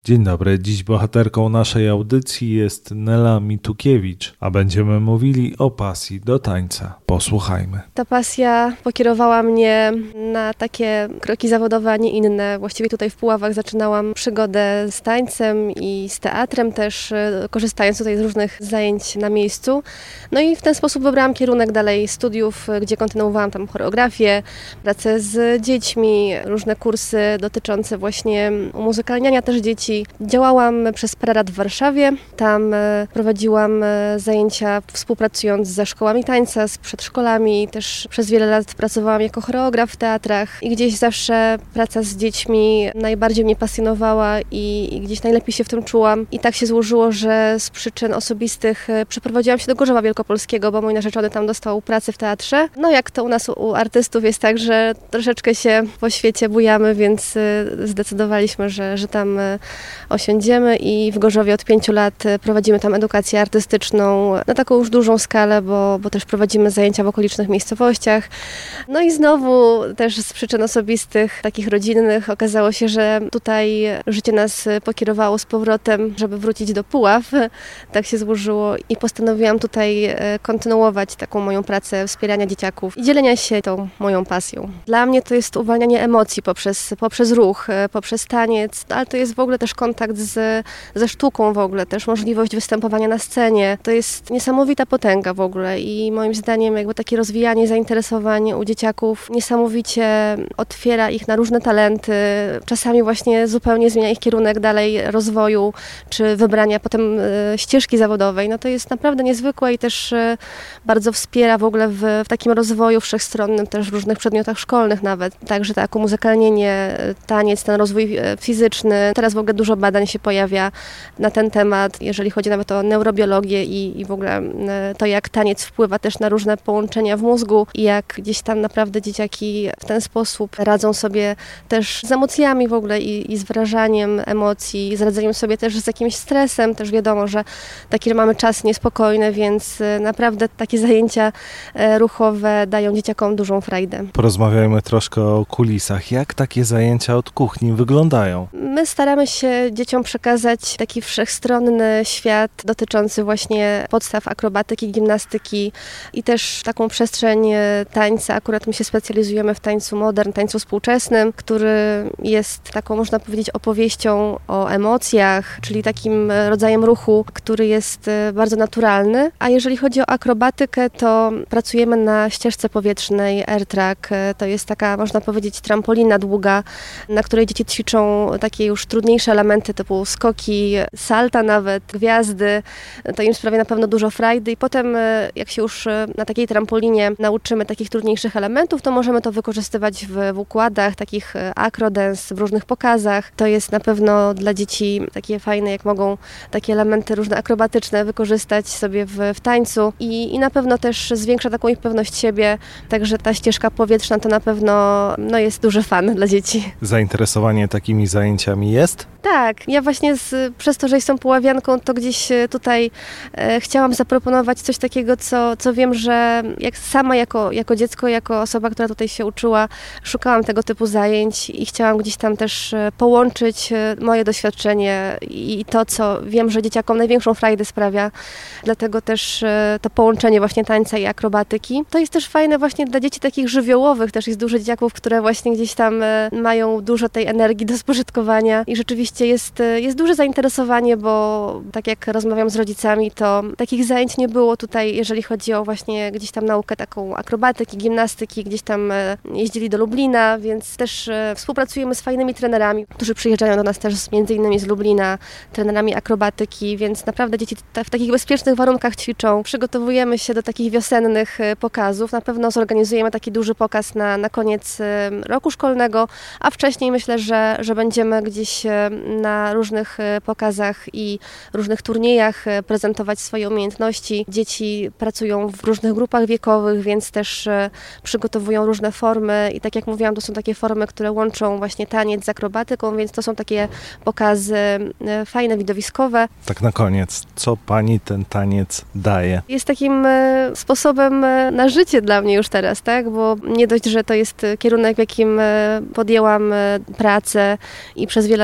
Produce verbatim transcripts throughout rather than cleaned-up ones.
Dzień dobry, dziś bohaterką naszej audycji jest Nela Mitukiewicz, a będziemy mówili o pasji do tańca. Posłuchajmy. Ta pasja pokierowała mnie na takie kroki zawodowe, a nie inne. Właściwie tutaj w Puławach zaczynałam przygodę z tańcem i z teatrem też, korzystając tutaj z różnych zajęć na miejscu. No i w ten sposób wybrałam kierunek dalej studiów, gdzie kontynuowałam tam choreografię, pracę z dziećmi, różne kursy dotyczące właśnie umuzykalniania też dzieci. Działałam przez parę lat w Warszawie, tam prowadziłam zajęcia współpracując ze szkołami tańca, z przedszkolami, też przez wiele lat pracowałam jako choreograf w teatrach i gdzieś zawsze praca z dziećmi najbardziej mnie pasjonowała i, i gdzieś najlepiej się w tym czułam. I tak się złożyło, że z przyczyn osobistych przeprowadziłam się do Gorzowa Wielkopolskiego, bo mój narzeczony tam dostał pracę w teatrze. No jak to u nas u artystów jest tak, że troszeczkę się po świecie bujamy, więc zdecydowaliśmy, że, że tam osiądziemy i w Gorzowie od pięciu lat prowadzimy tam edukację artystyczną na taką już dużą skalę, bo, bo też prowadzimy zajęcia w okolicznych miejscowościach. No i znowu też z przyczyn osobistych, takich rodzinnych, okazało się, że tutaj życie nas pokierowało z powrotem, żeby wrócić do Puław. Tak się złożyło i postanowiłam tutaj kontynuować taką moją pracę wspierania dzieciaków i dzielenia się tą moją pasją. Dla mnie to jest uwalnianie emocji poprzez, poprzez ruch, poprzez taniec, ale to jest w ogóle też kontakt z, ze sztuką w ogóle, też możliwość występowania na scenie. To jest niesamowita potęga w ogóle i moim zdaniem jakby takie rozwijanie zainteresowań u dzieciaków niesamowicie otwiera ich na różne talenty, czasami właśnie zupełnie zmienia ich kierunek dalej rozwoju, czy wybrania potem e, ścieżki zawodowej. No to jest naprawdę niezwykłe i też e, bardzo wspiera w ogóle w, w takim rozwoju wszechstronnym, też w różnych przedmiotach szkolnych nawet. Także tak, umuzykalnienie, taniec, ten rozwój e, fizyczny. Teraz w ogóle dużo badań się pojawia na ten temat, jeżeli chodzi nawet o neurobiologię i, i w ogóle to, jak taniec wpływa też na różne połączenia w mózgu i jak gdzieś tam naprawdę dzieciaki w ten sposób radzą sobie też z emocjami w ogóle i, i z wyrażaniem emocji, z radzeniem sobie też z jakimś stresem. Też wiadomo, że taki, że mamy czas niespokojny, więc naprawdę takie zajęcia ruchowe dają dzieciakom dużą frajdę. Porozmawiajmy troszkę o kulisach. Jak takie zajęcia od kuchni wyglądają? My staramy się dzieciom przekazać taki wszechstronny świat dotyczący właśnie podstaw akrobatyki, gimnastyki i też taką przestrzeń tańca. Akurat my się specjalizujemy w tańcu modern, tańcu współczesnym, który jest taką, można powiedzieć, opowieścią o emocjach, czyli takim rodzajem ruchu, który jest bardzo naturalny. A jeżeli chodzi o akrobatykę, to pracujemy na ścieżce powietrznej air-track. To jest taka, można powiedzieć, trampolina długa, na której dzieci ćwiczą takie już trudniejsze elementy typu skoki, salta nawet, gwiazdy. To im sprawia na pewno dużo frajdy i potem jak się już na takiej trampolinie nauczymy takich trudniejszych elementów, to możemy to wykorzystywać w, w układach, takich acrodance, w różnych pokazach. To jest na pewno dla dzieci takie fajne, jak mogą takie elementy różne akrobatyczne wykorzystać sobie w, w tańcu i, i na pewno też zwiększa taką ich pewność siebie, także ta ścieżka powietrzna to na pewno no, jest duży fan dla dzieci. Zainteresowanie takimi zajęciami jest? Tak, ja właśnie z, przez to, że jestem puławianką, to gdzieś tutaj e, chciałam zaproponować coś takiego, co, co wiem, że jak sama jako, jako dziecko, jako osoba, która tutaj się uczyła, szukałam tego typu zajęć i chciałam gdzieś tam też połączyć moje doświadczenie i, i to, co wiem, że dzieciakom największą frajdę sprawia. Dlatego też e, to połączenie właśnie tańca i akrobatyki. To jest też fajne właśnie dla dzieci takich żywiołowych, też jest dużo dzieciaków, które właśnie gdzieś tam e, mają dużo tej energii do spożytkowania i rzeczywiście Jest, jest duże zainteresowanie, bo tak jak rozmawiam z rodzicami, to takich zajęć nie było tutaj, jeżeli chodzi o właśnie gdzieś tam naukę taką akrobatyki, gimnastyki, gdzieś tam jeździli do Lublina, więc też współpracujemy z fajnymi trenerami, którzy przyjeżdżają do nas też między innymi z Lublina, trenerami akrobatyki, więc naprawdę dzieci w takich bezpiecznych warunkach ćwiczą. Przygotowujemy się do takich wiosennych pokazów. Na pewno zorganizujemy taki duży pokaz na, na koniec roku szkolnego, a wcześniej myślę, że, że będziemy gdzieś na różnych pokazach i różnych turniejach prezentować swoje umiejętności. Dzieci pracują w różnych grupach wiekowych, więc też przygotowują różne formy i tak jak mówiłam, to są takie formy, które łączą właśnie taniec z akrobatyką, więc to są takie pokazy fajne, widowiskowe. Tak na koniec, co pani ten taniec daje? Jest takim sposobem na życie dla mnie już teraz, tak? Bo nie dość, że to jest kierunek, w jakim podjęłam pracę i przez wiele lat już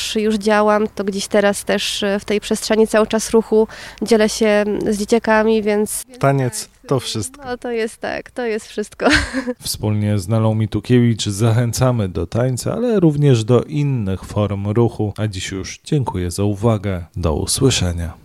już, już działam, to gdzieś teraz też w tej przestrzeni cały czas ruchu dzielę się z dzieciakami, więc... Taniec to wszystko. No to jest tak, to jest wszystko. Wspólnie z Nelą Mitukiewicz zachęcamy do tańca, ale również do innych form ruchu. A dziś już dziękuję za uwagę. Do usłyszenia.